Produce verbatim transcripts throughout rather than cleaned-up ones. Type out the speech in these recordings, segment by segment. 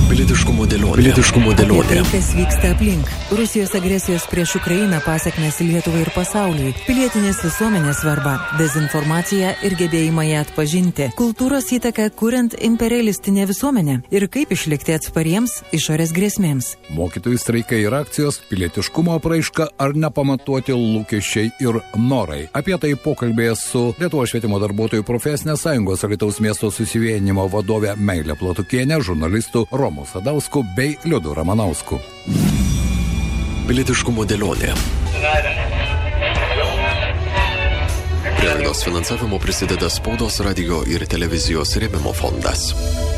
Pilietiškumo dėlionė. Pilietiškumo dėlionė. Tai, kas vyksta aplink. Rusijos agresijos prieš Ukrainą pasekmes Lietuvai ir pasauliui. Pilietinės visuomenės svarba. Dezinformacija ir gebėjimą ją atpažinti. Kultūros įtaka kuriant imperialistinę visuomenę. Ir kaip išlikti atspariems išorės grėsmėms. Mokytojų streikai ir akcijos, pilietiškumo apraiška ar nepamatuoti lūkesčiai ir norai. Apie tai pokalbėje su Lietuvos švietimo darbuotojų profesinės sąjungos Alytaus miesto susivienimo vadovė Meilė Platukienė, žurnalistų Romu Sadausku bei Liudu Ramanausku. Pilietiškumo dėlionė. Prie laidos finansavimo prisideda Spaudos, radio ir televizijos rėmimo fondas.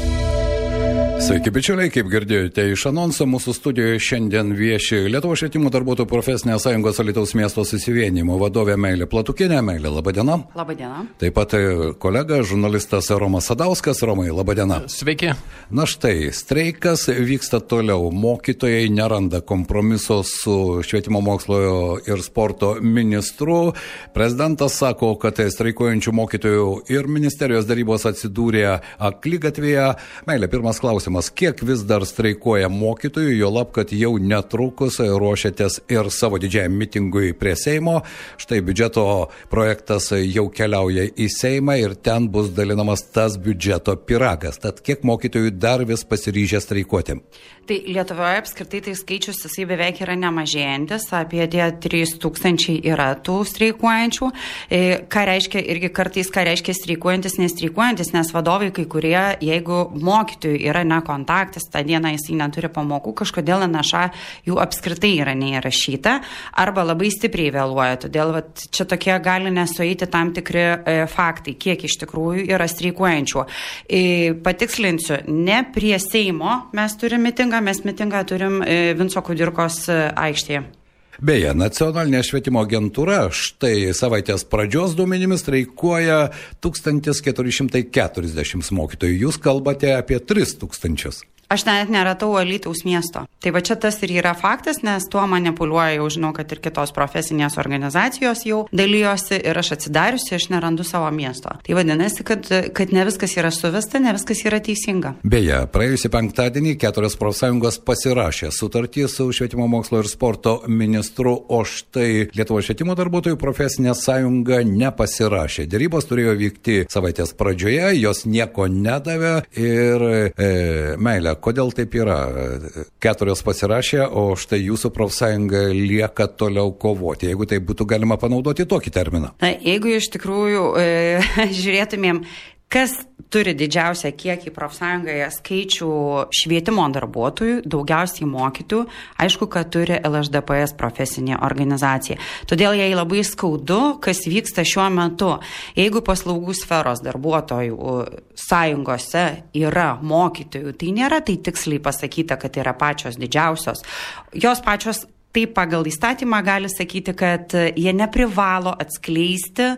Sveiki, bičiuliai, kaip girdėjote iš anonso, mūsų studijoje šiandien vieši Lietuvos švietimo darbuotojų profesinės sąjungos Alytaus miesto susivienimo vadovė Meilė Platukienė. Meilė, laba diena. Labą dieną. Taip pat kolega, žurnalistas Romas Sadauskas. Romai, laba diena. Sveiki. Na štai, streikas vyksta toliau. Mokytojai neranda kompromiso su švietimo mokslo ir sporto ministru. Prezidentas sako, kad streikuojančių mokytojų ir ministerijos darybos atsidūrė akligatvėje. Meilė, pirmas klausimas. Kiek vis dar streikuoja mokytojų, jo lab, kad jau netrukus ruošiatės ir savo didžiajam mitingui prie Seimo. Štai biudžeto projektas jau keliauja į Seimą ir ten bus dalinamas tas biudžeto pyragas. Tad kiek mokytojų dar vis pasiryžę streikuoti? Tai Lietuvoje apskritai tai skaičius jisai beveik yra nemažėjantis, apie tie trys tūkstančiai yra tų streikuojančių. E, ką reiškia irgi kartais, ką reiškia streikuojantis, nestreikuojantis, nes vadovai kai kurie, jeigu mokytojų yra nekontaktas, tą dieną jisai neturi pamokų, kažkodėl N Š A jų apskritai yra neįrašyta, arba labai stipriai vėluoja. Todėl vat, čia tokie gali nesueiti tam tikri e, faktai, kiek iš tikrųjų yra streikuojančių. E, patikslinsiu, ne prie Seimo mes turime mitingą, mes mitingą turim Vinco Kudirkos aikštėje. Beje, nacionalinė švietimo agentūra štai savaitės pradžios duomenimis streikuoja tūkstantis keturi šimtai keturiasdešimt mokytojų. Jūs kalbate apie tris tūkstančius. Aš net neratau Alytaus miesto. Tai va čia tas ir yra faktas, nes tuo manipuliuoja, jau žinau, kad ir kitos profesinės organizacijos jau dalyjosi ir aš atsidariusi, aš nerandu savo miesto. Tai vadinasi, kad, kad ne viskas yra suvesta, ne viskas yra teisinga. Beje, praėjusį penktadienį keturios profsąjungos pasirašė sutartį su švietimo mokslo ir sporto ministru, o štai Lietuvos švietimo darbuotojų profesinė sąjunga nepasirašė. Dėrybos turėjo vykti savaitės pradžioje, jos nieko nedavė ir e, Meilė, kodėl taip yra? Keturios pasirašė, o štai jūsų profsąjunga lieka toliau kovoti, jeigu tai būtų galima panaudoti tokį terminą. Na, jeigu iš tikrųjų e, žiūrėtumėm, kas turi didžiausią kiekį profsąjungoje skaičių švietimo darbuotojų, daugiausiai mokytojų, aišku, kad turi L Š D P S profesinė organizacija. Todėl jai labai skaudu, kas vyksta šiuo metu. Jeigu paslaugų sferos darbuotojų sąjungose yra mokytojų, tai nėra tai tiksliai pasakyta, kad yra pačios didžiausios. Jos pačios taip pagal įstatymą gali sakyti, kad jie neprivalo atskleisti,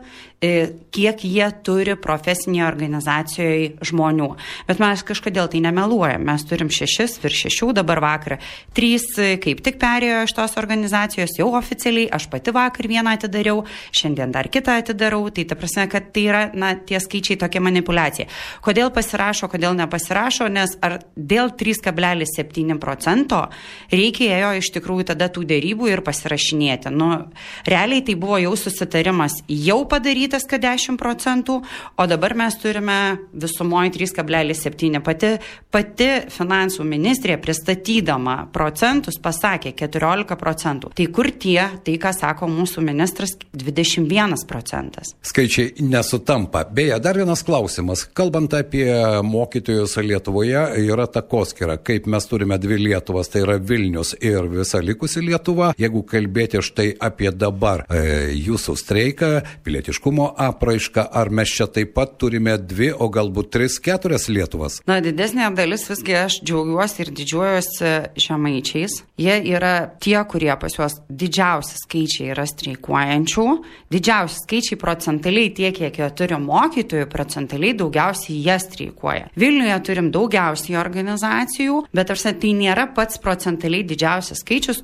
kiek jie turi profesinėje organizacijoje žmonių. Bet mes kažkodėl tai nemeluojam. Mes turim šešis, virš šešių, dabar vakar trys, kaip tik perėjo iš tos organizacijos, jau oficialiai, aš pati vakar vieną atidariau, šiandien dar kitą atidarau, tai ta prasme, kad tai yra, na, tie skaičiai tokia manipulacija. Kodėl pasirašo, kodėl nepasirašo, nes ar dėl trys kablelis septyni procento reikėjo iš tikrųjų tada tų dėrybų ir pasirašinėti. Nu, realiai tai buvo jau susitarimas jau padarytas, kad dešimt procentų, o dabar mes turime visumoje trys kablelis septyni. Pati, pati finansų ministrė pristatydama procentus pasakė keturiolika procentų. Tai kur tie, tai ką sako mūsų ministras, dvidešimt vienas procentas. Skaičiai nesutampa. Beje, dar vienas klausimas. Kalbant apie mokytojus Lietuvoje, yra takoskyra, kaip mes turime dvi Lietuvas, tai yra Vilnius ir visa likusi Lietuva. Jeigu kalbėti štai apie dabar e, jūsų streiką, pilietiškumą apraišką, ar mes čia taip pat turime dvi, o galbūt tris, keturias Lietuvas? Na, didesnė dalis visgi aš džiaugiuosi ir didžiuojuosi žemaičiais. Jie yra tie, kurie pas juos didžiausi skaičiai yra streikuojančių. Didžiausi skaičiai procentaliai tiek, kiek jie turi mokytojų, procentaliai daugiausiai jie streikuoja. Vilniuje turim daugiausiai organizacijų, bet tarsi tai nėra pats procentaliai didžiausias skaičius, kuris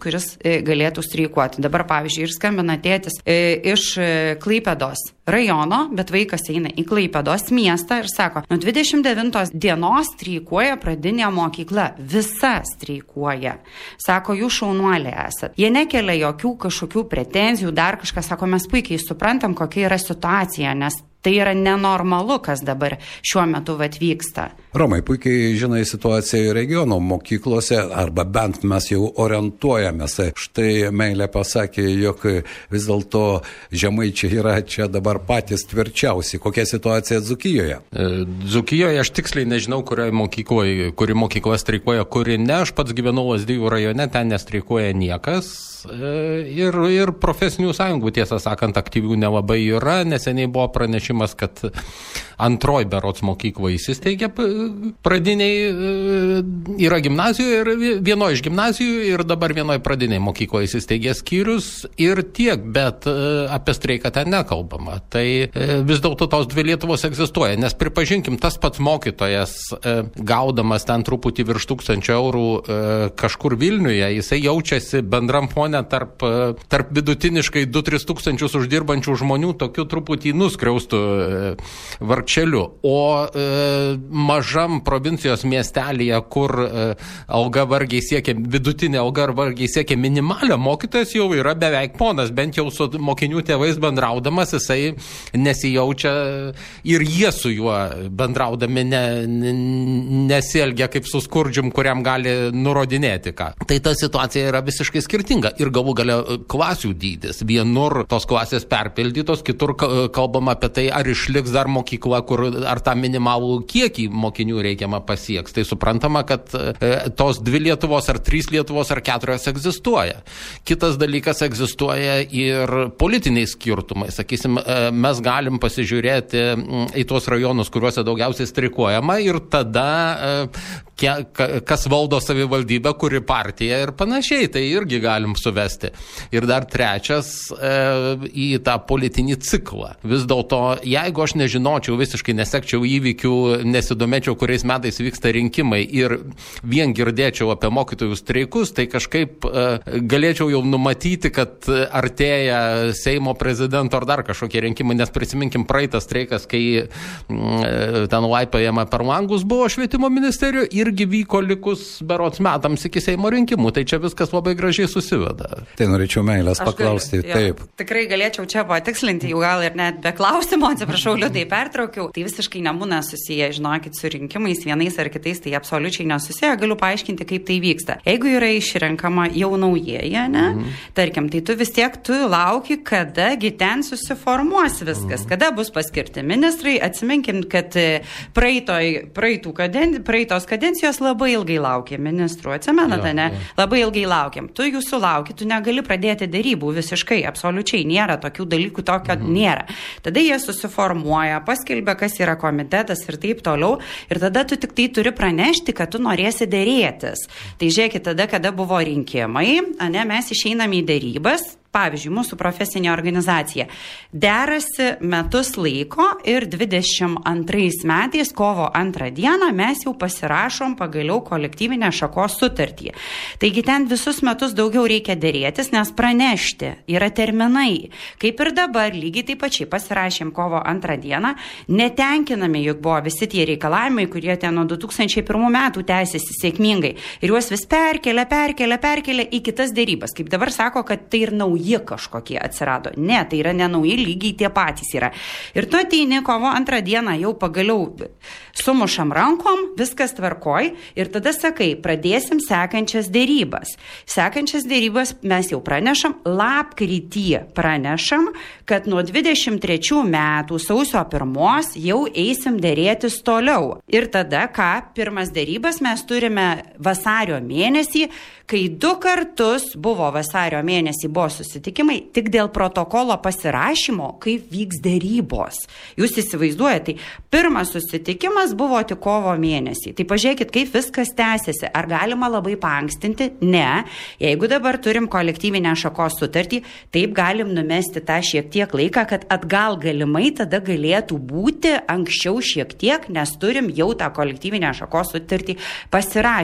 galėtų streikuoti. Dabar, pavyzdžiui, ir skambina tėtis iš Klaipėdos rajono, bet vaikas eina į Klaipėdos miestą ir sako, nuo dvidešimt devintos dienos streikuoja pradinė mokykla. Visa streikuoja. Sako, jūs šaunuoliai esat. Jie nekelia jokių kažkokių pretenzijų, dar kažką, sako, mes puikiai suprantam, kokia yra situacija, nes tai yra nenormalu, kas dabar šiuo metu vat vyksta. Romai, puikiai žinai situaciją regiono mokyklose, arba bent mes jau orientuojamės. Štai Meilė pasakė, jog vis dėlto žemaičiai yra čia dabar patys tvirčiausi. Kokia situacija Dzūkijoje? Dzūkijoje aš tiksliai nežinau, kurioje mokykloje, kuri mokykla streikuoja, kuri ne. Aš pats gyvenu Lazdijų rajone, ten nestreikuoja niekas. Ir, ir profesinių sąjungų, tiesą sakant, aktyvių nelabai yra. Neseniai buvo pranešimas, kad antroji berods mokykla įsisteigė pradiniai, yra gimnazijų ir vienoje iš gimnazijų ir dabar vienoje pradiniai mokykloje įsisteigė skyrius ir tiek, bet apie streiką ten nekalbama. Tai vis dėlto tos dvi Lietuvos egzistuoja, nes pripažinkim, tas pats mokytojas, gaudamas ten truputį virš tūkstančio eurų kažkur Vilniuje, jisai jaučiasi bendram fone tarp, tarp vidutiniškai du tris tūkstančius uždirbančių žmonių tokiu truputį nuskriaustų vargšeliu. O e, mažam provincijos miestelėje, kur e, alga vargiai siekia, vidutinė alga vargiai siekia minimalią, mokytojas jau yra beveik ponas, bent jau su mokinių tėvais bendraudamas, jisai nesijaučia ir jie su juo bendraudami ne, ne, nesielgia kaip su skurdžium, kuriam gali nurodinėti ką. Tai ta situacija yra visiškai skirtinga. Ir galų galia klasių dydis. Vienur tos klasės perpildytos, kitur kalbama apie tai, ar išliks dar mokykla, kur ar tą minimalų kiekį mokinių reikiamą pasieks. Tai suprantama, kad e, tos dvi Lietuvos, ar trys Lietuvos, ar keturios egzistuoja. Kitas dalykas, egzistuoja ir politiniai skirtumai. Sakysim, e, mes galim pasižiūrėti į tuos rajonus, kuriuose daugiausiai streikuojama ir tada e, ke, kas valdo savivaldybę, kuri partija ir panašiai. Tai irgi galim suvesti. Ir dar trečias e, į tą politinį ciklą. Vis dėlto, jeigu aš nežinočiau, visiškai nesekčiau įvykių, nesidomėčiau, kuriais metais vyksta rinkimai ir vien girdėčiau apie mokytojų streikus, tai kažkaip e, galėčiau jau numatyti, kad artėja Seimo prezidento ar dar kažkokie rinkimai, nes prisiminkim praeitą streikas, kai e, ten laipojama per langus buvo švietimo ministerijoje, irgi vyko likus berods metams iki Seimo rinkimų. Tai čia viskas labai gražiai susiveda. Tai norėčiau Meilės paklausti. Galiu, taip. Tikrai galėčiau čia patikslinti, jau gal ir net be klausimo, atsiprašau, liūdai pertraukiau. Tai visiškai nebūna susiję, žinokit, su rinkimais vienais ar kitais, tai absoliučiai nesusiję. Galiu paaiškinti, kaip tai vyksta. Jeigu yra išrenkama jau naujieji, ne, mm. tarkim, tai tu vis tiek tu lauki, kadagi ten susiformuos viskas, mm. kada bus paskirti ministrai. Atsiminkim, kad praeitoj, praeitų kaden, praeitos kadencijos labai ilgai laukė ministrų. Atsimenate, ja, ne? Ja. Labai ilgai laukiam. Tu jų sulauki, tu negali pradėti darybų visiškai, absoliučiai nėra tokių dalykų, tokio mhm. nėra. Tada jie susiformuoja, paskelbia, kas yra komitetas ir taip toliau, ir tada tu tik tai turi pranešti, kad tu norėsi dėrėtis. Tai žiūrėkit, tada, kada buvo rinkimai, ane, mes išeiname į darybas. Pavyzdžiui, mūsų profesinė organizacija derasi metus laiko ir dvidešimt antrais metais, kovo antrą dieną, mes jau pasirašom pagaliau kolektyvinę šakos sutartį. Taigi ten visus metus daugiau reikia dėrėtis, nes pranešti yra terminai. Kaip ir dabar, lygiai taip pačiai pasirašėm kovo antrą dieną, netenkinami juk buvo visi tie reikalavimai, kurie ten nuo du tūkstančiai pirmų metų tęsiasi sėkmingai. Ir juos vis perkelia, perkelia, perkelia į kitas dėrybas. Kaip dabar sako, kad tai ir nauji jie kažkokie atsirado. Ne, tai yra nenauji, lygiai tie patys yra. Ir tu ateini kovo antrą dieną, jau pagaliau sumušam rankom, viskas tvarkoj ir tada sakai, pradėsim sekančias dėrybas. Sekančias dėrybas mes jau pranešam, lapkritį pranešam, kad nuo dvidešimt trečių metų sausio pirmos jau eisim dėrėtis toliau. Ir tada, ką, pirmas dėrybas mes turime vasario mėnesį, kai du kartus buvo vasario mėnesį buvo susitikimai tik dėl protokolo pasirašymo, kaip vyks dėrybos. Jūs įsivaizduojate, tai pirmas susitikimas buvo tik kovo mėnesį. Tai pažiūrėkit, kaip viskas tęsiasi. Ar galima labai paankstinti? Ne. Jeigu dabar turim kolektyvinę šakos sutartį, taip galim numesti tą šiek tiek laiką, kad atgal galimai tada galėtų būti anksčiau šiek tiek, nes turim jau tą kolektyvinę šakos sutartį pasirašę.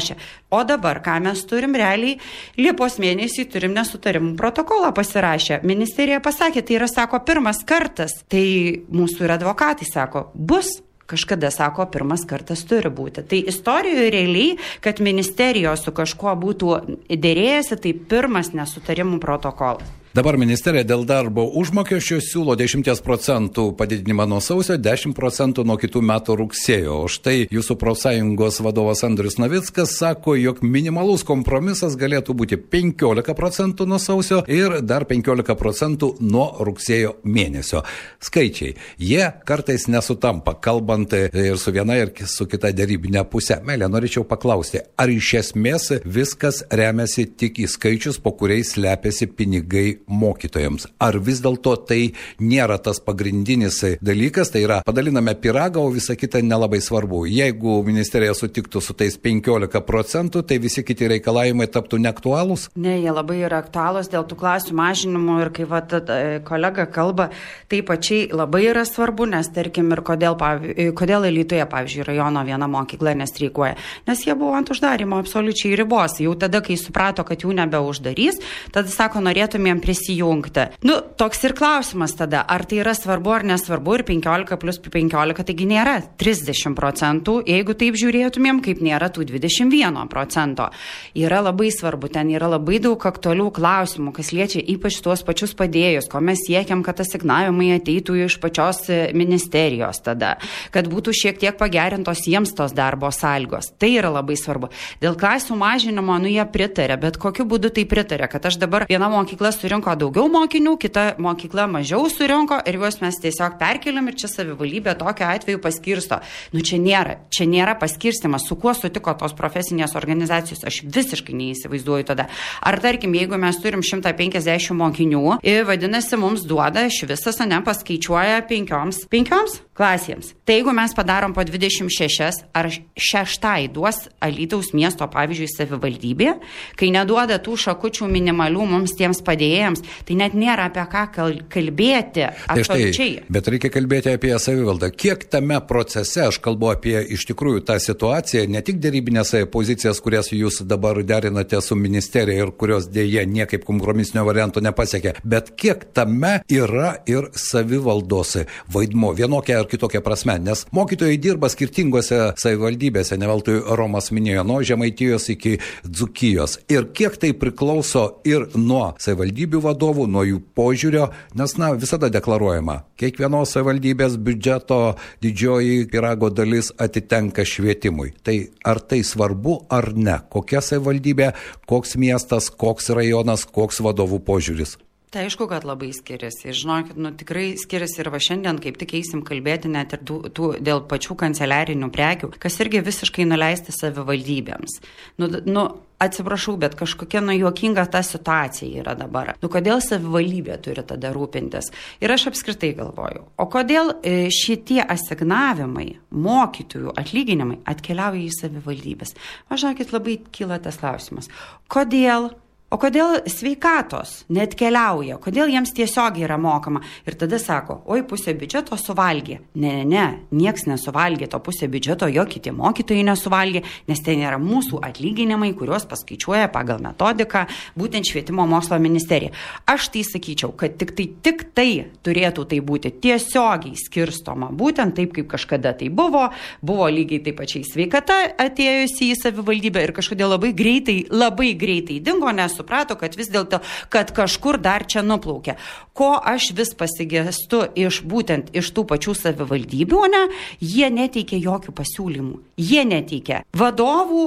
O dabar, ką mes turim realiai, Liepos mėnesį turim nesutarimų protokolą pasirašę. Ministerija pasakė, tai yra, sako, pirmas kartas. Tai mūsų ir advokatai sako, bus. Kažkada sako, pirmas kartas turi būti. Tai istorijoje realiai, kad ministerijos su kažkuo būtų dėrėjęsi, tai pirmas nesutarimų protokolas. Dabar ministerija dėl darbo užmokesčio siūlo dešimt procentų padidinimą nuo sausio, dešimt procentų nuo kitų metų rugsėjo. O štai jūsų profsąjungos vadovas Andrius Navickas sako, jog minimalus kompromisas galėtų būti penkiolika procentų nuo sausio ir dar penkiolika procentų nuo rugsėjo mėnesio. Skaičiai, jie kartais nesutampa, kalbant ir su viena ir su kita dėrybinė pusė. Melė, norėčiau paklausti, ar iš esmės viskas remiasi tik į skaičius, po kuriais slepiasi pinigai mokytojams? Ar vis dėlto tai nėra tas pagrindinis dalykas, tai yra padaliname pyragą, o visa kita nelabai svarbu. Jeigu ministerija sutiktų su tais penkiolika procentų, tai visi kiti reikalavimai taptų neaktualūs? Ne, jie labai yra aktualūs dėl tų klasių mažinimo ir kai va, kolega kalba, tai pačiai labai yra svarbu, nes tarkim ir kodėl, pavyzdžiui, kodėl Alytuje, pavyzdžiui, rajono viena mokykla nestreikuoja, nes jie buvo ant uždarimo absoliučiai ribos. Jau tada, kai suprato, kad jų nebeuždarys, tada sako, norėtumėm prisijungti. Nu, toks ir klausimas tada, ar tai yra svarbu ar nesvarbu, ir penkiolika plus penkiolika, taigi nėra trisdešimt procentų, jeigu taip žiūrėtumėm, kaip nėra tų dvidešimt vieno procento. Yra labai svarbu, ten yra labai daug aktualių klausimų, kas liečia ypač tuos pačius padėjus, ko mes siekiam, kad asignavimai ateitų iš pačios ministerijos tada, kad būtų šiek tiek pagerintos jiems tos darbo sąlygos. Tai yra labai svarbu. Dėl klasių mažinimo, nu jie pritarė, bet kokiu būdu tai pritarė, kad aš dabar viena mokykla surinko daugiau mokinių, kita mokykla mažiau surinko ir juos mes tiesiog perkeliam ir čia savivaldybė tokiu atveju paskirsto. Nu čia nėra, čia nėra paskirstimas, su kuo sutiko tos profesinės organizacijos, aš visiškai neįsivaizduoju tada. Ar tarkim, jeigu mes turim šimtą penkiasdešimt mokinių, ir vadinasi mums duoda iš visas, ne, paskaičiuoja penkioms, penkioms klasėms. Tai jeigu mes padarom po dvidešimt šešias, ar šeštai duos Alytaus miesto, pavyzdžiui, savivaldybė, kai neduoda tų šakučių minimalių mums tiems padėjėjams, tai net nėra apie ką kalbėti. Tai štai, bet reikia kalbėti apie savivaldą. Kiek tame procese, aš kalbu apie iš tikrųjų tą situaciją, ne tik dėrybinės pozicijas, kurias jūs dabar derinate su ministerija ir kurios dėje niekaip kompromisinio varianto nepasiekė, bet kiek tame yra ir savivaldos vaidmo vienokia ar kitokia prasme, nes mokytojai dirba skirtingose savivaldybėse, ne veltui Romas minėjo, nuo Žemaitijos iki Dzūkijos. Ir kiek tai priklauso ir nuo savivaldybių vadovų, nuo jų požiūrio, nes, na, visada deklaruojama, kiekvienos savivaldybės biudžeto didžioji pyrago dalis atitenka švietimui. Tai ar tai svarbu ar ne? Kokia savivaldybė, koks miestas, koks rajonas, koks vadovų požiūris? Tai aišku, kad labai skiriasi. Žinokit, nu tikrai skiriasi ir va šiandien, kaip tik eisim kalbėti net ir tų, tų dėl pačių kanceliarinių prekių, kas irgi visiškai nuleisti savivaldybėms. Nu, nu atsiprašau, bet kažkokia nu juokinga ta situacija yra dabar. Nu kodėl savivaldybė turi tada rūpintis? Ir aš apskritai galvoju, o kodėl šitie asignavimai, mokytojų atlyginimai atkeliauja į savivaldybės? Važiuokit, labai kyla tas klausimas. Kodėl? O kodėl sveikatos net keliauja? Kodėl jiems tiesiogiai yra mokama? Ir tada sako, oi, pusė biudžeto suvalgė. Ne, ne, ne, nieks nesuvalgė to pusė biudžeto, jo kiti mokytojai nesuvalgė, nes ten yra mūsų atlyginimai, kuriuos paskaičiuoja pagal metodiką būtent švietimo mokslo ministerija. Aš tai sakyčiau, kad tik tai, tik tai turėtų tai būti tiesiogiai skirstoma, būtent taip, kaip kažkada tai buvo, buvo lygiai taip pačiai sveikata atėjusi į savivaldybę ir kažkodėl labai greitai, labai greitai dingo, nes suprato, kad vis dėlto, kad kažkur dar čia nuplaukė. Ko aš vis pasigestu iš būtent iš tų pačių savivaldybių, ne, jie neteikia jokių pasiūlymų. Jie neteikia. Vadovų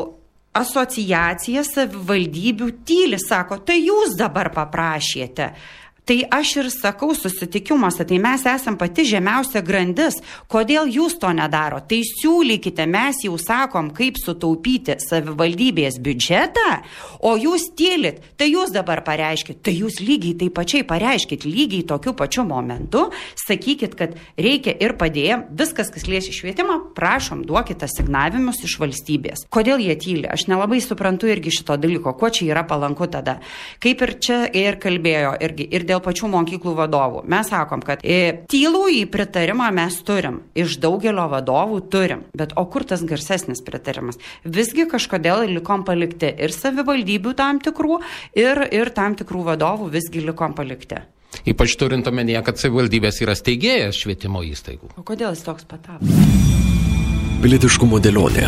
asociacija savivaldybių tyli, sako, tai jūs dabar paprašėte. Tai aš ir sakau susitikimuose, tai mes esam pati žemiausia grandis. Kodėl jūs to nedaro? Tai siūlykite, mes jau sakom, kaip sutaupyti savivaldybės biudžetą, o jūs tylit. Tai jūs dabar pareiškit, tai jūs lygiai taip pačiai pareiškit, lygiai tokiu pačiu momentu, sakykit, kad reikia ir padėjom, viskas, kas liečia švietimą, prašom, duokit asignavimus iš valstybės. Kodėl jie tyli? Aš nelabai suprantu irgi šito dalyko, kuo čia yra palanku tada. Kaip ir čia ir kalbėjo, irgi, ir dėl pačių mokyklų vadovų. Mes sakom, kad e, tylų į pritarimą mes turim, iš daugelio vadovų turim, bet o kur tas garsesnis pritarimas? Visgi kažkodėl likom palikti ir savivaldybių tam tikrų, ir, ir tam tikrų vadovų visgi likom palikti. Ypač turint omenyje, kad savivaldybės yra steigėjas švietimo įstaigų. O kodėl jis toks patapo? Pilietiškumo dėlionė.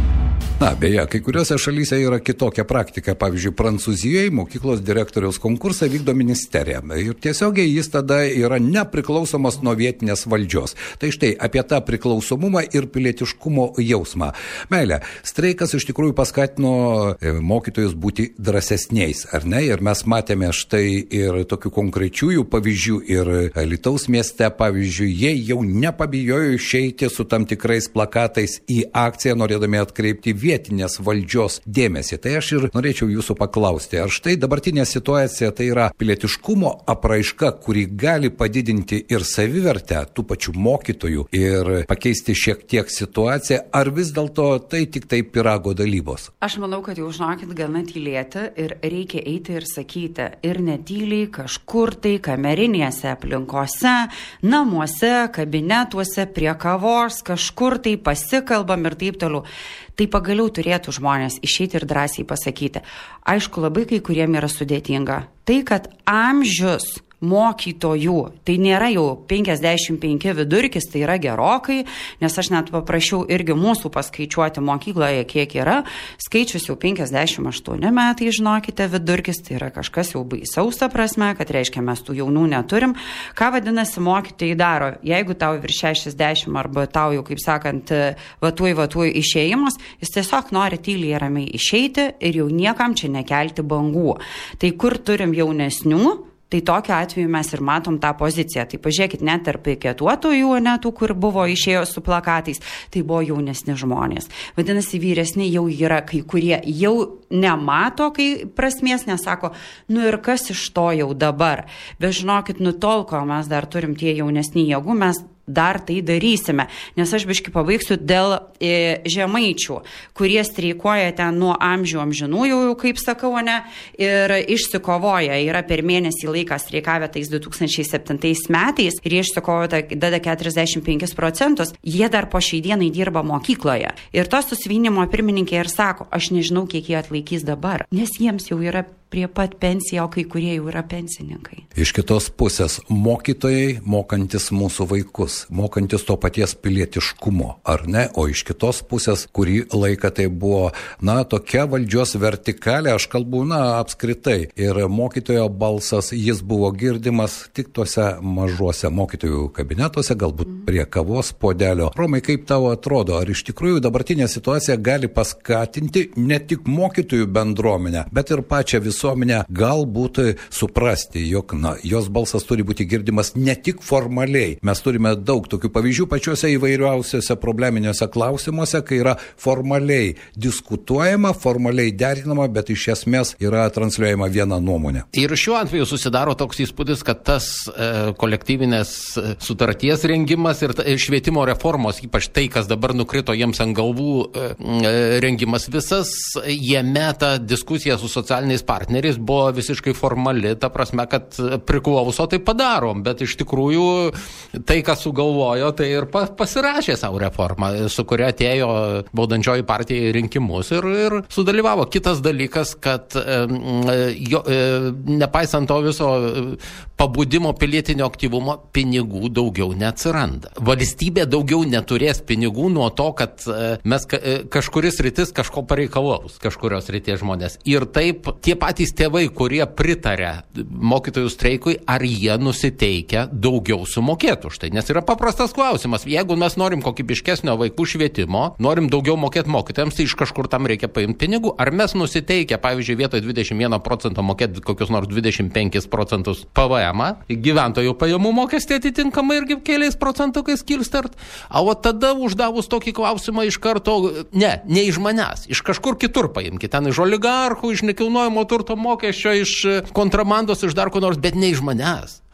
Na, beje, kai kuriuose šalyse yra kitokia praktika. Pavyzdžiui, Prancūzijoje mokyklos direktoriaus konkursą vykdo ministerija. Ir tiesiogiai jis tada yra nepriklausomas nuo vietinės valdžios. Tai štai apie tą priklausomumą ir pilietiškumo jausmą. Meilė, streikas iš tikrųjų paskatino mokytojus būti drąsesniais, ar ne? Ir mes matėme štai ir tokių konkrečiųjų pavyzdžių. Ir Alytaus mieste, pavyzdžiui, jie jau nepabijojo išeiti su tam tikrais plakatais į akciją, norėdami atkreipti vietinės valdžios dėmesį. Tai aš ir norėčiau jūsų paklausti, ar štai dabartinė situacija tai yra pilietiškumo apraiška, kuri gali padidinti ir savivertę tų pačių mokytojų ir pakeisti šiek tiek situaciją, ar vis dėlto tai tik tai pyrago dalybos? Aš manau, kad jau žinokit gana tylėti ir reikia eiti ir sakyti, ir netyliai kažkur tai kamerinėse aplinkose, namuose, kabinetuose, prie kavos, kažkur tai pasikalbam ir taip toliau. Tai pagaliau turėtų žmonės išeiti ir drąsiai pasakyti. Aišku, labai kai kuriem yra sudėtinga. Tai, kad amžius mokytojų, tai nėra jau penkiasdešimt penki vidurkis, tai yra gerokai, nes aš net paprašiau irgi mūsų paskaičiuoti mokykloje, kiek yra. Skaičius jau penkiasdešimt aštuoni metai, žinokite, vidurkis, tai yra kažkas jau baisaus ta prasme, kad reiškia mes tų jaunų neturim. Ką vadinasi mokytojai daro? Jeigu tau virš šešiasdešimt arba tau jau, kaip sakant, vatuoj, vatuoj išėjimas, jis tiesiog nori tyliai ramiai išeiti ir jau niekam čia nekelti bangų. Tai kur turim jaunesnių? Tai tokiu atveju mes ir matom tą poziciją. Tai pažiūrėkit, net tarp piketuotojų, ne tų, kur buvo išėjo su plakatais, tai buvo jaunesni žmonės. Vadinasi, vyresni jau yra kai kurie jau nemato kai prasmės, nesako, nu ir kas iš to jau dabar. Bet žinokit, nu tol, kol mes dar turim tie jaunesni jėgų, mes dar tai darysime, nes aš biškai pabaigsiu dėl e, žemaičių, kurie streikuoja ten nuo amžių amžinųjų, kaip sakau, ne, ir išsikovoja, yra per mėnesį laiką streikavę tais du tūkstančiai septintais metais ir jie išsikovoja tada keturiasdešimt penkis procentus, jie dar po šiai dienai dirba mokykloje. Ir tos susivienimo pirmininkė ir sako, aš nežinau, kiek jie atlaikys dabar, nes jiems jau yra prie pat pensiją, o kai kurie jau yra pensininkai. Iš kitos pusės, mokytojai mokantis mūsų vaikus, mokantis to paties pilietiškumo, ar ne? O iš kitos pusės, kurį laiką tai buvo, na, tokia valdžios vertikalė, aš kalbu, na, apskritai. Ir mokytojo balsas, jis buvo girdimas tik tuose mažuose mokytojų kabinetuose, galbūt prie kavos puodelio. Romai, kaip tau atrodo, ar iš tikrųjų dabartinė situacija gali paskatinti ne tik mokytojų bendruomenę, bet ir pačią visuomenę visuomenę galbūt suprasti, jog na, jos balsas turi būti girdimas ne tik formaliai. Mes turime daug tokių pavyzdžių pačiuose įvairiausiuose probleminiuose klausimuose, kai yra formaliai diskutuojama, formaliai derinama, bet iš esmės yra transliuojama viena nuomonė. Ir šiuo atveju susidaro toks įspūdis, kad tas e, kolektyvinės sutarties rengimas ir, ir švietimo reformos, ypač tai, kas dabar nukrito jiems ant galvų e, rengimas visas, jame ta diskusija su socialiniais partneriais buvo visiškai formali, ta prasme, kad priklauso tai padarom, bet iš tikrųjų tai, kas sugalvojo, tai ir pasirašė savo reformą, su kuria atėjo valdančioji partija į rinkimus ir, ir sudalyvavo. Kitas dalykas, kad e, jo, e, nepaisant to viso pabudimo pilietinio aktyvumo, pinigų daugiau neatsiranda. Valstybė daugiau neturės pinigų nuo to, kad e, mes ka, e, kažkuris rytis kažko pareikalaus, kažkurios ryties žmonės. Ir taip tie patys tėvai, kurie pritarė mokytojų streikui, ar jie nusiteikia daugiau sumokėti už tai. Nes yra paprastas klausimas. Jeigu mes norim kokybiškesnio vaikų švietimo, norim daugiau mokėti mokytojams, tai iš kažkur tam reikia paimti pinigų. Ar mes nusiteikia, pavyzdžiui, vietoj dvidešimt vieną procentą mokėti kokius nors dvidešimt penkis procentus P V M-ą, gyventojų pajamų mokestį atitinkamai irgi keliais procentukais kilstart. O tada uždavus tokį klausimą iš karto, ne, ne iš manęs, iš kažkur kitur paimkite, ten iš oligarchų, iš nekilnojamo turto mokesčio, iš kontrabandos, iš dar ko nors, bet ne iš manęs.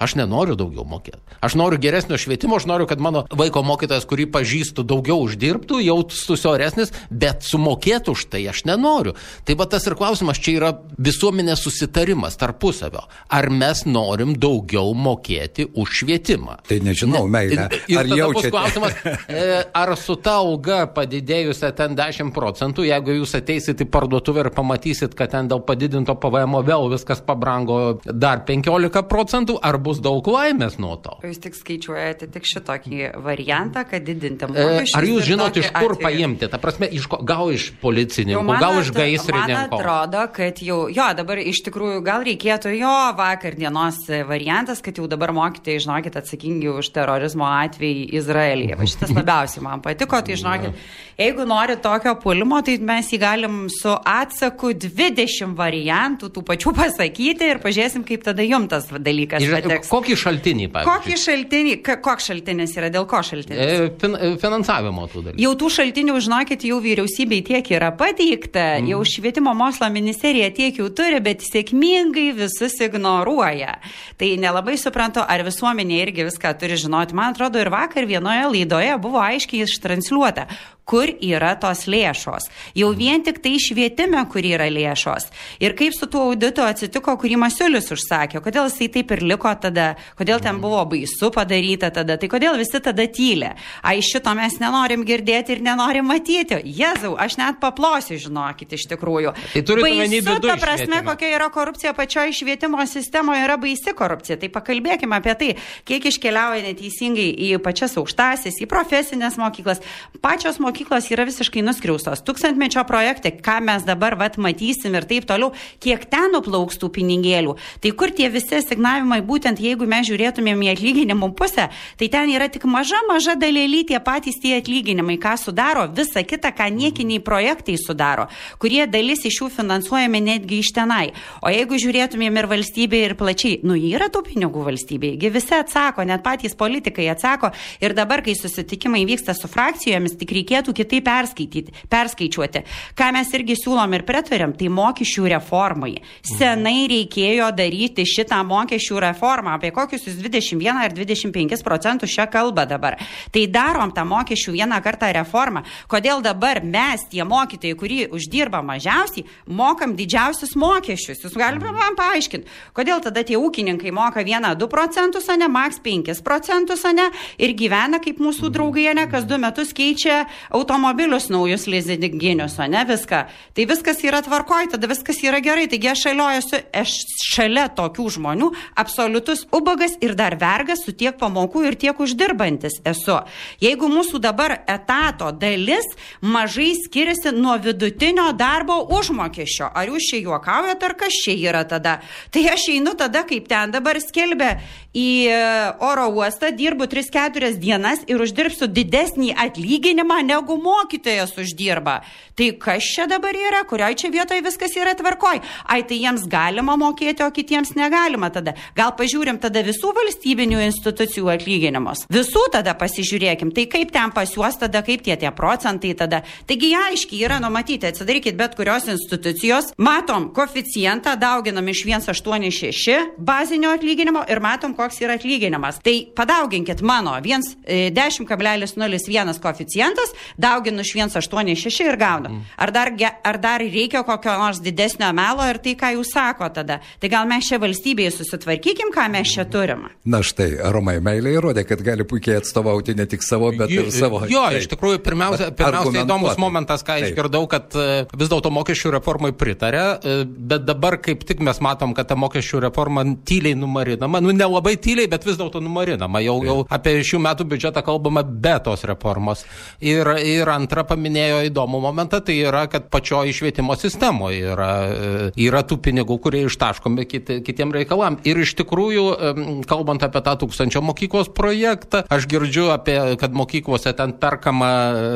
Aš nenoriu daugiau mokėti. Aš noriu geresnio švietimo, aš noriu, kad mano vaiko mokytojas, kurį pažįstu, daugiau uždirbtų, jaustųsi oresnis, bet sumokėtų už tai aš nenoriu. Tai va tas ir klausimas, čia yra visuomenės susitarimas tarpusavio. Ar mes norim daugiau mokėti už švietimą? Tai nežinau, meilė. Ir, ar ir tada bus jaučiate? klausimas, ar su ta alga padidėjusia ten dešimt procentų, jeigu jūs ateisit į parduotuvę ir pamatysit, kad ten dėl padidinto P V M vėl viskas pabrango dar penkiolika procentų, ar bus daug laimės nuo to? Jūs tik skaičiuojate tik šitokį variantą, kad didinti mokesčius. Ar jūs žinot, iš kur atveju paimti? Ta prasme, iš ko, gal iš policininkų, man gal iš at- gaisrininkų? Man atrodo, kad jau, jo, dabar iš tikrųjų gal reikėtų jo vakar dienos variantas, kad jau dabar mokytojai, žinokit, atsakingi už terorizmo atvejį Izraelyje. Va šitas labiausiai man patiko, tai žinokit, jeigu nori tokio pulimo, tai mes jį galim su atsaku dvidešimt variantų tų pačių pasakyti ir pažiūrėsim, kaip tada jums tas dalykas pateks. Kokį šaltinį, pavyzdžiui? Kokį šaltinį, ka- koks šaltinis yra, dėl ko šaltinis? E, fin, e, finansavimo tų dalykų. Jau tų šaltinių, žinokit, jau vyriausybei tiek yra pateikta, mm. jau švietimo mokslo ministerija tiek jau turi, bet sėkmingai visus ignoruoja. Tai nelabai suprantu, ar visuomenė irgi viską turi žinoti. Man atrodo, ir vakar vienoje laidoje buvo aiškiai ištransliuota, kur yra tos lėšos. Jau vien tik tai švietime, kur yra lėšos. Ir kaip su tuo auditu atsitiko, kurį Masiulis užsakė, kodėl jisai taip ir liko tada, kodėl ten buvo baisu padaryta tada, tai kodėl visi tada tylė. Ai, šito mes nenorim girdėti ir nenorim matyti. Jezau, aš net paplosiu, žinokit, iš tikrųjų. Tai turite omeny Baisu, viduj ta prasme, švietime. kokia yra korupcija pačioje švietimo sistemoje, yra baisi korupcija. Tai pakalbėkime apie tai, kiek iškeliauja neteisingai į pačias aukštasis, į profesinės mokyklas. Pačios mokyklos mokyklos yra visiškai nuskriaustos. Tūkstantmečio projekte, ką mes dabar vat matysim ir taip toliau, kiek ten nuplauks tų pinigėlių. Tai kur tie visi asignavimai, būtent jeigu mes žiūrėtumėm į atlyginimų pusę, tai ten yra tik maža, maža dalėlį tie patys tie atlyginimai, ką sudaro, visa kita, ką niekiniai projektai sudaro, kurie dalis iš jų finansuojami netgi iš tenai. O jeigu žiūrėtumėm ir valstybė ir plačiai, nu yra tų pinigų valstybėje, visi atsako, net patys politikai atsako ir dabar, kai susitikimai vyksta su frakcijomis, tik reikėtų kitaip perskaityti, perskaičiuoti. Ką mes irgi siūlom ir pritarėm, tai mokesčių reformai. Senai reikėjo daryti šitą mokesčių reformą, apie kokius dvidešimt vieną ar dvidešimt penkis procentus šią kalbą dabar. Tai darom tą mokesčių vieną kartą reformą. Kodėl dabar mes, tie mokytojai, kurie uždirba mažiausiai, mokam didžiausius mokesčius? Jūs galite man paaiškinti, kodėl tada tie ūkininkai moka vieną du procentus, o ne maks penkis procentus, o ne, ir gyvena kaip mūsų draugai, ne, kas du metus keičia automobilius naujus lizinginius, o ne viską. Tai viskas yra tvarkoj, tada viskas yra gerai. Taigi aš šaliojuosi, aš šalia tokių žmonių absoliutus ubagas ir dar vergas su tiek pamokų ir tiek uždirbantis esu. Jeigu mūsų dabar etato dalis mažai skiriasi nuo vidutinio darbo užmokesčio, ar jūs čia juokaujat, ar kas čia yra tada? Tai aš einu tada, kaip ten dabar skelbia, į oro uostą, dirbu tris keturias dienas ir uždirbsiu didesnį atlyginimą, negu mokytojas uždirba. Tai kas čia dabar yra, kurioj čia vietoje viskas yra tvarkoj? Ai, tai jiems galima mokėti, o kitiems negalima tada. Gal pažiūrim tada visų valstybinių institucijų atlyginimus. Visų tada pasižiūrėkim. Tai kaip ten pas juos tada, kaip tie tie procentai tada. Taigi aiškiai yra numatyti, atsidarykit bet kurios institucijos, matom koeficientą, dauginam iš vienas aštuoni šeši bazinio atlyginimo ir matom, koks yra atlyginimas. Tai padauginkit mano dešimt kablelis nulis vienas koeficientas, dauginu iš vienas aštuoni šeši ir gaunu. Ar dar, ar dar reikia kokio nors didesnio melo ir tai, ką jūs sako tada? Tai gal mes čia valstybėje susitvarkykim, ką mes čia turim? Na štai, Romai, meilė įrodė, kad gali puikiai atstovauti ne tik savo, bet ir savo. Jo, iš tikrųjų, pirmiausia, pirmiausia įdomus momentas, ką išgirdau, kad vis dėlto mokesčių reformai pritarė, bet dabar kaip tik mes matom, kad ta mokesčių reforma tyliai numarinama, nu nelabai tyliai, bet vis dėlto numarinama. Jau, jau apie šių metų biudžetą kalbama be tos reformos. Ir, ir antra paminėjo įdomų momentą, tai yra, kad pačioje švietimo sistemoje yra, yra tų pinigų, kurie ištaškomi kiti, kitiem reikalam. Ir iš tikrųjų, kalbant apie tą tūkstančio mokyklos projektą, aš girdžiu apie, kad mokyklose ten perkama,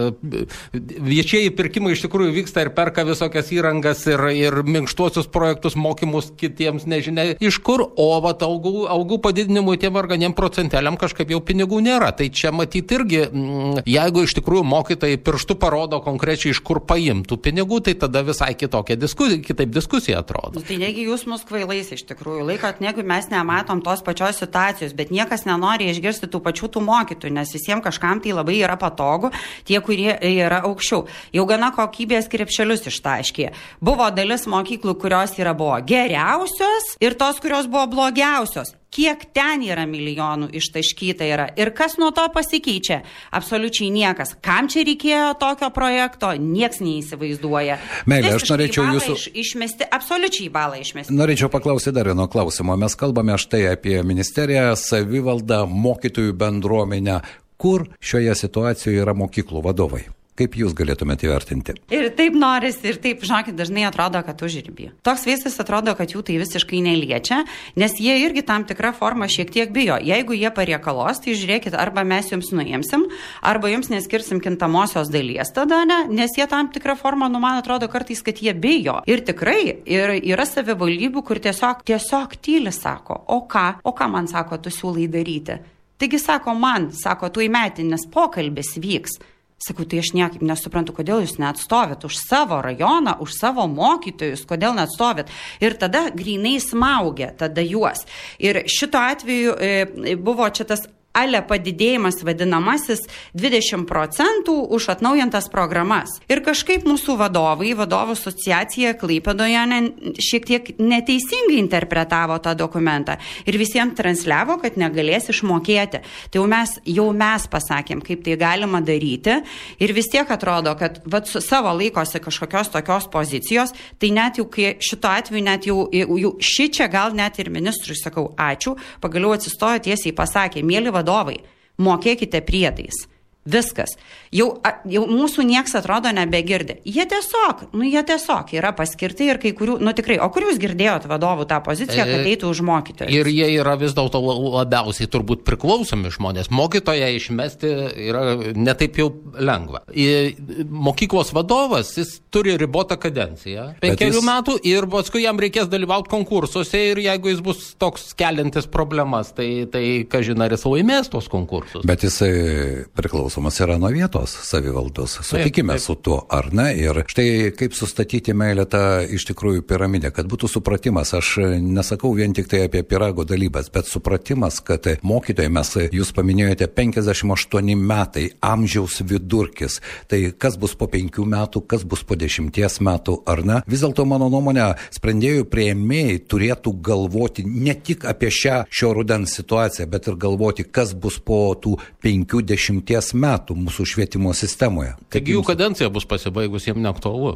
viešieji pirkimai iš tikrųjų vyksta ir perka visokias įrangas ir, ir minkštuosius projektus, mokymus kitiems, nežinia iš kur, o vat algų, algų padidinimui tiem varganiem procenteliam kažkaip jau pinigų nėra. Tai čia matyti irgi, jeigu iš tikrųjų mokytojai mokytojai pirštu parodo konkrečiai, iš kur paimtų pinigų, tai tada visai kitokia diskusija, kitaip diskusija atrodo. Tai negi jūs mus kvailais iš tikrųjų laikot, negu mes nematom tos pačios situacijos, bet niekas nenori išgirsti tų pačių tų mokytojų, nes visiems kažkam tai labai yra patogu, tie, kurie yra aukščiau. Jau gana kokybės krepšelius ištaškė. Buvo dalis mokyklų, kurios yra buvo geriausios ir tos, kurios buvo blogiausios. Kiek ten yra milijonų ištaškyta yra ir kas nuo to pasikeičia? Absoliučiai niekas. Kam čia reikėjo tokio projekto? Nieks neįsivaizduoja. Meilė, aš norėčiau jūsų... Iš, išmesti, absoliučiai balą išmesti. Norėčiau paklausyti dar vieno klausimo. Mes kalbame štai apie ministeriją, savivaldą, mokytojų bendruomenę. Kur šioje situacijoje yra mokyklų vadovai? Kaip jūs galėtumėte įvertinti? Ir taip norisi, ir taip, žinokit, dažnai atrodo, kad užribį. Toks vaizdas atrodo, kad jų tai visiškai neliečia, nes jie irgi tam tikrą formą šiek tiek bijo. Jeigu jie pariekalos, tai žiūrėkit, arba mes jums nuimsim, arba jums neskirsim kintamosios dalies tada, ne? Nes jie tam tikrą formą, nu man atrodo kartais, kad jie bijo. Ir tikrai, ir yra savivaldybių, kur tiesiog, tiesiog tyli sako, o ką, o ką man sako, tu siūlai daryti. Taigi sako man, sako, tu įmetinis pokalbis vyks. Sakau, tai aš niekaip nesuprantu, kodėl jūs neatstovėt už savo rajoną, už savo mokytojus, kodėl neatstovėt. Ir tada grinai smaugia tada juos. Ir šito atveju e, buvo čia tas ale padidėjimas vadinamasis dvidešimt procentų už atnaujantas programas. Ir kažkaip mūsų vadovai, vadovų asociacija Klaipėdoje ne, šiek tiek neteisingai interpretavo tą dokumentą ir visiems transliavo, kad negalės išmokėti. Tai jau mes, jau mes pasakėm, kaip tai galima daryti ir vis tiek atrodo, kad vat, su savo laikosi kažkokios tokios pozicijos, tai net jau šito atveju net jau, jau ši čia gal net ir ministrui sakau ačiū, pagaliau atsistojo tiesiai pasakė, mėly vadovai, mokėkite priedais. Viskas. Jau, jau mūsų nieks atrodo nebegirdi. Jie tiesiog, nu jie tiesiog yra paskirti ir kai kurių, nu tikrai, o kur jūs girdėjot vadovų tą poziciją, kad eitų už mokytojus? Ir jie yra vis dėlto labiausiai turbūt priklausomi žmonės. Mokytoją išmesti yra netaip jau lengva. Mokyklos vadovas, jis turi ribotą kadenciją, penkerių jis... metų ir paskui jam reikės dalyvauti konkursuose ir jeigu jis bus toks keliantis problemas, tai, tai kažin ar jis laimės tos konkursus. Bet jisai priklauso yra nuo vietos savivaldos. Sutikime taip, taip. Su tuo, ar ne? Ir štai kaip sustatyti meilę tą iš tikrųjų piramidę, kad būtų supratimas. Aš nesakau vien tik tai apie pyrago dalybas, bet supratimas, kad mokytojai, mes, jūs paminėjote penkiasdešimt aštuoni metai, amžiaus vidurkis. Tai kas bus po penkių metų, kas bus po dešimties metų, ar ne? Vis dėlto, mano nuomonė, sprendėjų priėmėjai turėtų galvoti ne tik apie šią šio rudens situaciją, bet ir galvoti, kas bus po tų penkių dešimties metų metų mūsų švietimo sistemoje. Taigi jų kadencija bus pasibaigus, jiems neaktualu.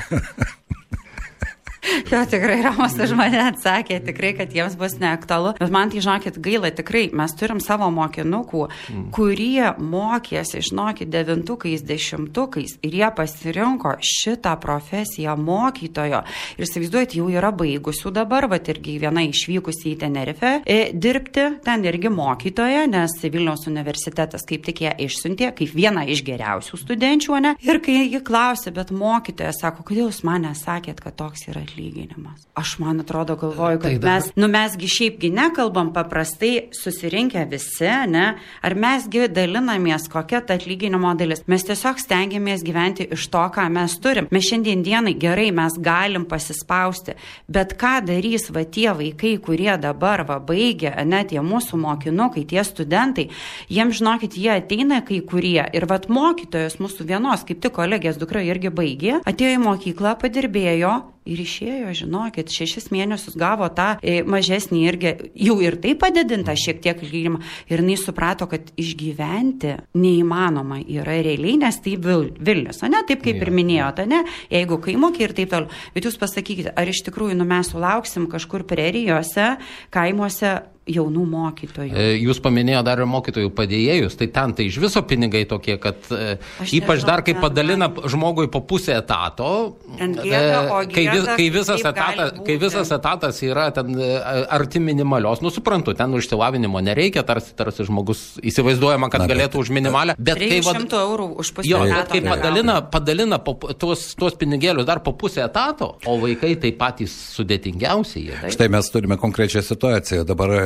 Jo, tikrai Ramas už mane atsakė, tikrai, kad jiems bus neaktualu. Bet man tai, žinokit, gaila, tikrai, mes turim savo mokinukų, mm. kurie mokėsi, žinokit, devintukais, dešimtukais ir jie pasirinko šitą profesiją mokytojo. Ir įsivaizduojat, jau yra baigusių dabar, va irgi viena išvykusi į Tenerifę e, dirbti, ten irgi mokytoja, nes Vilniaus universitetas kaip tik ją išsiuntė, kaip viena iš geriausių studenčių, ne? Ir kai ji klausė, bet mokytoja sako, kodėl jūs man nesakėt, kad toks yra atlyginimas. Aš man atrodo galvoju, kad tai mes, nu mesgi šiaipgi nekalbam paprastai susirinkę visi, ne? Ar mesgi dalinamės kokia ta atlyginimo dalis. Mes tiesiog stengiamės gyventi iš to, ką mes turim. Mes šiandien dienai gerai, mes galim pasispausti, bet ką darys va tie vaikai, kurie dabar va baigia, ne tie mūsų mokinukai, tie studentai, jiems žinokit, jie ateina kai kurie ir vat mokytojos mūsų vienos, kaip tik kolegės dukra irgi baigė, atėjo į mokyklą, padirbėjo ir išėjo, žinokit, šešis mėnesius gavo tą e, mažesnį irgi, jau ir tai padidinta šiek tiek atlyginimą. Ir jinai suprato, kad išgyventi neįmanoma yra realiai, nes tai vil, Vilnius, o ne, taip kaip ja. Ir minėjote, ne, jeigu kaimukiai ir taip toliau. Bet jūs pasakykite, ar iš tikrųjų nu, mes sulauksim kažkur prerijose, kaimuose jaunų mokytojų. Jūs paminėjo dar ir mokytojų padėjėjus, tai ten tai iš viso pinigai tokie, kad Aš ypač nežinau, dar kai padalina man... žmogui po pusę etato, gėda, kai, vis, kai, visas etatas, kai visas etatas yra ten arti minimalios, nu suprantu, ten išsilavinimo nereikia, tarsi, tarsi žmogus įsivaizduojama, kad Na, galėtų bet, už minimalę, bet kai šimtų eurų už pusę jo, etato. Kai padalina, padalina po, tuos, tuos pinigėlius dar po pusę etato, o vaikai tai patys sudėtingiausiai. Štai mes turime konkrečią situaciją. Dabar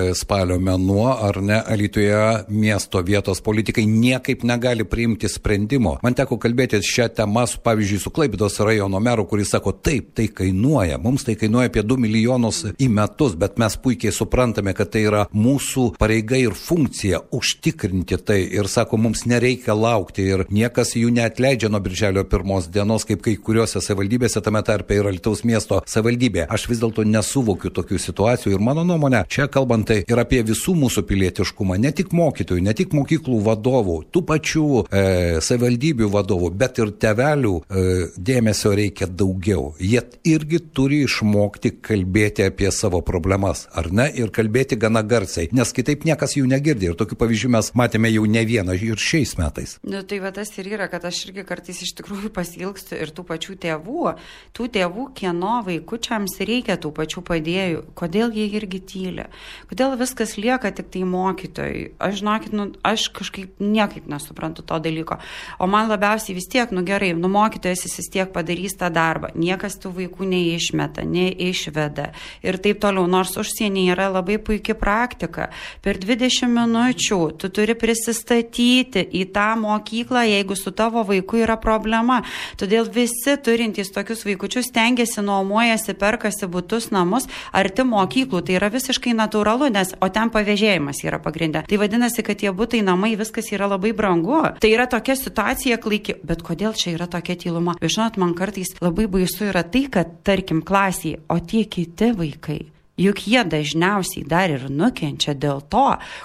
spalio mėnuo, ar ne, Alytuje miesto vietos politikai niekaip negali priimti sprendimo. Man teko kalbėti šią temą, su, pavyzdžiui, su Klaipėdos rajono meru, kuris sako, taip, tai kainuoja, mums tai kainuoja apie du milijonus į metus, bet mes puikiai suprantame, kad tai yra mūsų pareiga ir funkcija užtikrinti tai ir sako, mums nereikia laukti ir niekas jų neatleidžia nuo birželio pirmos dienos, kaip kai kuriuose savivaldybėse, tame tarpe ir Alytaus miesto savivaldybė. Aš vis dėlto nesuvokiu tokių situacijų ir mano nuomonė, čia kalbant tai ir apie visų mūsų pilietiškumą, ne tik mokytojų, ne tik mokyklų vadovų, tų pačių e, savivaldybių vadovų, bet ir tėvelių e, dėmesio reikia daugiau. Jie irgi turi išmokti kalbėti apie savo problemas, ar ne, ir kalbėti gana garsiai, nes kitaip niekas jų negirdi ir tokių pavyzdžių mes matėme jau ne vieną ir šiais metais. Nu, tai va tas ir yra, kad aš irgi kartais iš tikrųjų pasilgstu ir tų pačių tėvų, tų tėvų, kieno vaikučiams reikia tų pačių padėjų, kodėl jie irgi tyli, kodėl viskas lieka tik tai mokytojai. Aš žinokit, nu, aš kažkaip niekaip nesuprantu to dalyko, o man labiausiai vis tiek, nu gerai, nu mokytojas jis vis tiek padarys tą darbą, niekas tų vaikų neišmeta, neišveda ir taip toliau, nors užsienyje yra labai puikia praktika, per dvidešimt minučių tu turi prisistatyti į tą mokyklą, jeigu su tavo vaiku yra problema, todėl visi turintys tokius vaikučius stengiasi, nuomojasi, perkasi butus, namus arti mokyklų, tai yra visiškai natūralu, nes o ten pavėžėjimas yra pagrindė. Tai vadinasi, kad tie butai, namai, viskas yra labai brangu. Tai yra tokia situacija klaiki, bet kodėl čia yra tokia tyluma? Žinot, man kartais labai baisu yra tai, kad tarkim klasėje, o tie kiti vaikai, juk jie dažniausiai dar ir nukenčia dėl to,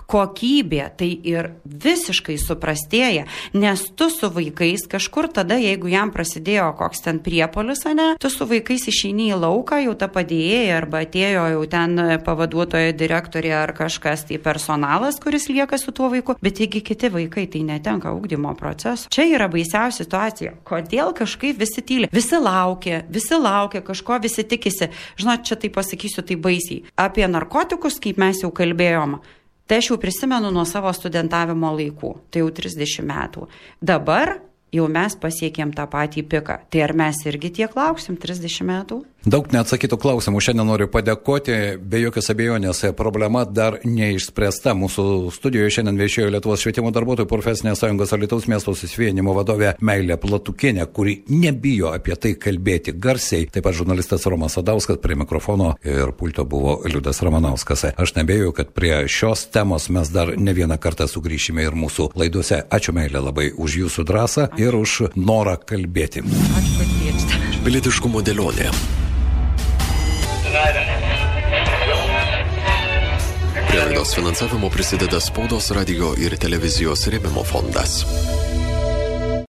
kokybė tai ir visiškai suprastėja, nes tu su vaikais kažkur tada, jeigu jam prasidėjo koks ten priepolis, ne, tu su vaikais išeini į lauką, jau ta padėjėja arba atėjo jau ten pavaduotoja direktorė ar kažkas, tai personalas, kuris lieka su tuo vaiku, bet taigi kiti vaikai tai netenka ugdymo proceso. Čia yra baisiausia situacija. Kodėl kažkaip visi tyli? Visi laukia, visi laukia, kažko visi tikisi. Žinot, čia tai pasakysiu, tai baisiai. Apie narkotikus, kaip mes jau kalbėjom, tai aš jau prisimenu nuo savo studentavimo laikų, tai jau trisdešimt metų. Dabar jau mes pasiekėm tą patį piką. Tai ar mes irgi tiek lauksim trisdešimt metų? Daug neatsakytų klausimų. Šiandien noriu padėkoti. Be jokios abejonės, problema dar neišspręsta. Mūsų studijoje šiandien viešėjo Lietuvos švietimo darbuotojų profesinės sąjungos Alytaus miesto susivienijimo vadovė Meilė Platukienė, kuri nebijo apie tai kalbėti garsiai. Taip pat žurnalistas Romas Sadauskas, prie mikrofono ir pulto buvo Liudas Ramanauskas. Aš nebėjau, kad prie šios temos mes dar ne vieną kartą sugrįšime ir mūsų laidose. Ačiū Meilė labai už jūsų drąsą ir už norą kalbėti. Ačiū, kad kviečiate. Pilietiškumo dėlionė. Prie laidos finansavimo prisideda Spaudos, radijo ir televizijos rėmimo fondas.